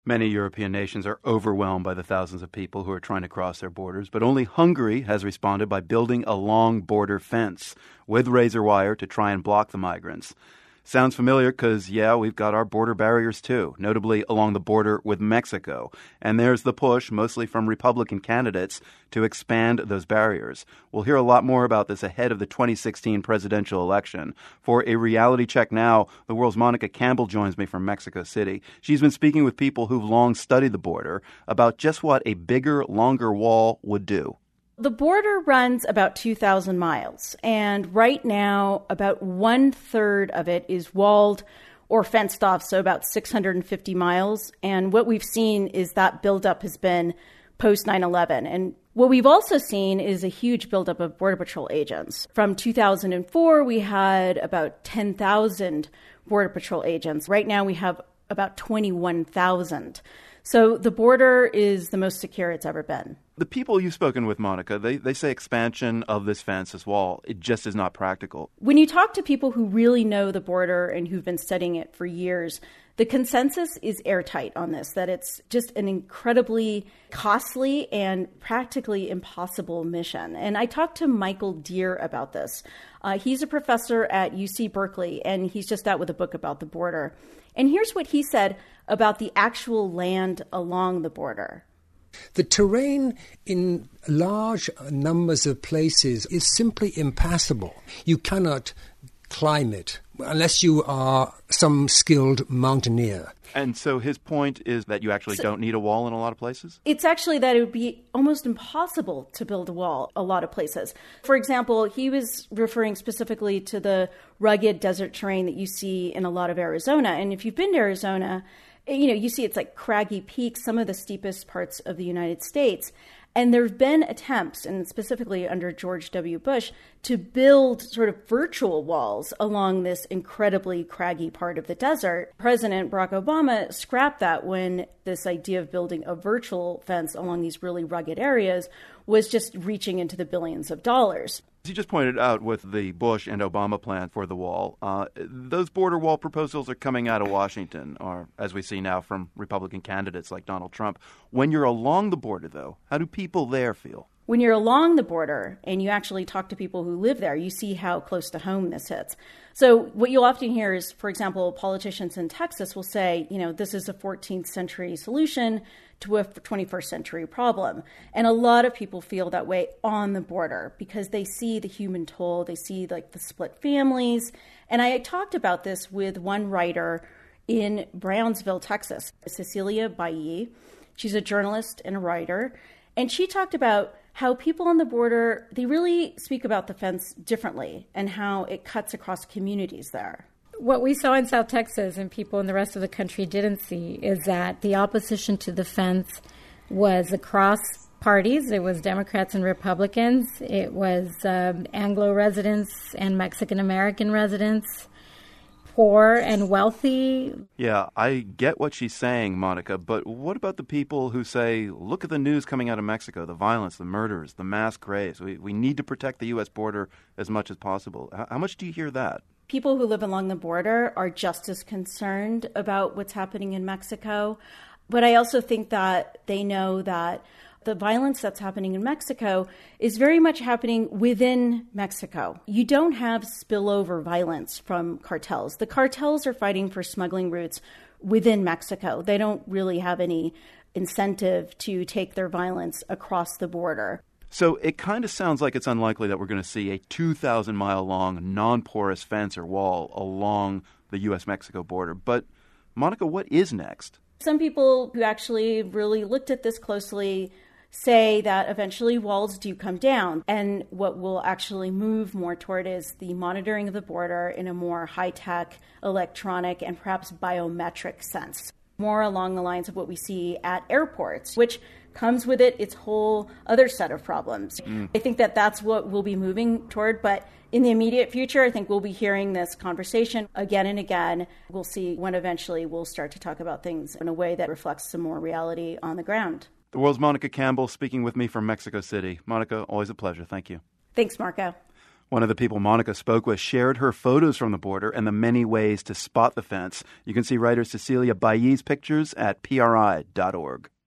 Many European nations are overwhelmed by the thousands of people who are trying to cross their borders, but only Hungary has responded by building a long border fence with razor wire to try and block the migrants. Sounds familiar because, we've got our border barriers too, notably along the border with Mexico. And there's the push, mostly from Republican candidates, to expand those barriers. We'll hear a lot more about this ahead of the 2016 presidential election. For a reality check now, the world's Monica Campbell joins me from Mexico City. She's been speaking with people who've long studied the border about just what a bigger, longer wall would do. The border runs about 2,000 miles, and right now about 1/3 of it is walled or fenced off, so about 650 miles. And what we've seen is that buildup has been post 9/11. And what we've also seen is a huge buildup of Border Patrol agents. From 2004, we had about 10,000 Border Patrol agents. Right now, we have about 21,000. So the border is the most secure it's ever been. The people you've spoken with, Monica, they say expansion of this fence, this wall, it just is not practical. When you talk to people who really know the border and who've been studying it for years, the consensus is airtight on this, that it's just an incredibly costly and practically impossible mission. And I talked to Michael Deere about this. He's a professor at UC Berkeley, and he's just out with a book about the border. And here's what he said about the actual land along the border. The terrain in large numbers of places is simply impassable. You cannot climb it unless you are some skilled mountaineer. And so his point is that you actually don't need a wall in a lot of places? It's actually that it would be almost impossible to build a wall a lot of places. For example, he was referring specifically to the rugged desert terrain that you see in a lot of Arizona. And if you've been to Arizona, you see it's like craggy peaks, some of the steepest parts of the United States. And there have been attempts, and specifically under George W. Bush, to build sort of virtual walls along this incredibly craggy part of the desert. President Barack Obama scrapped that when this idea of building a virtual fence along these really rugged areas was just reaching into the billions of dollars. As you just pointed out with the Bush and Obama plan for the wall, those border wall proposals are coming out of Washington, or as we see now from Republican candidates like Donald Trump. When you're along the border, though, how do people there feel? When you're along the border and you actually talk to people who live there, you see how close to home this hits. So what you'll often hear is, for example, politicians in Texas will say, this is a 14th century solution to a 21st century problem. And a lot of people feel that way on the border because they see the human toll, they see like the split families. And I talked about this with one writer in Brownsville, Texas, Cecilia Bailly. She's a journalist and a writer. And she talked about how people on the border, they really speak about the fence differently and how it cuts across communities there. What we saw in South Texas and people in the rest of the country didn't see is that the opposition to the fence was across parties. It was Democrats and Republicans. It was Anglo residents and Mexican-American residents, poor and wealthy. Yeah, I get what she's saying, Monica, but what about the people who say, look at the news coming out of Mexico, the violence, the murders, the mass graves. We need to protect the U.S. border as much as possible. How much do you hear that? People who live along the border are just as concerned about what's happening in Mexico. But I also think that they know that the violence that's happening in Mexico is very much happening within Mexico. You don't have spillover violence from cartels. The cartels are fighting for smuggling routes within Mexico. They don't really have any incentive to take their violence across the border. So it kind of sounds like it's unlikely that we're going to see a 2,000-mile-long non-porous fence or wall along the U.S.-Mexico border. But, Monica, what is next? Some people who actually really looked at this closely say that eventually walls do come down. And what we'll actually move more toward is the monitoring of the border in a more high-tech, electronic, and perhaps biometric sense. More along the lines of what we see at airports, which comes with it its whole other set of problems. I think that that's what we'll be moving toward. But in the immediate future, I think we'll be hearing this conversation again and again. We'll see when eventually we'll start to talk about things in a way that reflects some more reality on the ground. The world's Monica Campbell speaking with me from Mexico City. Monica, always a pleasure. Thank you. Thanks, Marco. One of the people Monica spoke with shared her photos from the border and the many ways to spot the fence. You can see writer Cecilia Bailly's pictures at PRI.org.